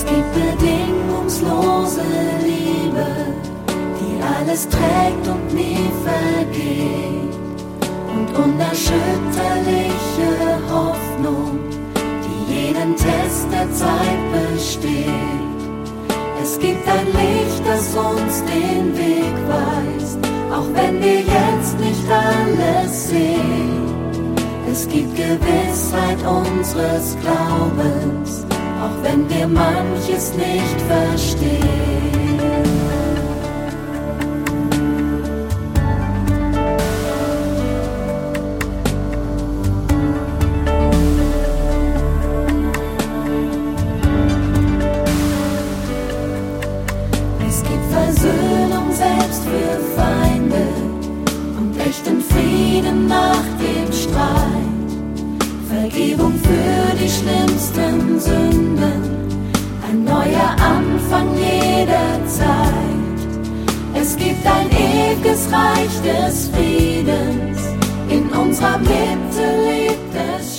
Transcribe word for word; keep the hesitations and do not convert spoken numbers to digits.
Es gibt bedingungslose Liebe, die alles trägt und nie vergeht, und unerschütterliche Hoffnung, die jeden Test der Zeit besteht. Es gibt ein Licht, das uns den Weg weist, auch wenn wir jetzt nicht alles sehen. Es gibt Gewissheit unseres Glaubens, auch wenn wir manches nicht verstehen. Es gibt Versöhnung selbst für Feinde und echten Frieden nach dem Streit, Vergebung für die schlimmsten Sünden, ein neuer Anfang jederzeit. Es gibt ein ewiges Reich des Friedens, in unserer Mitte lebt es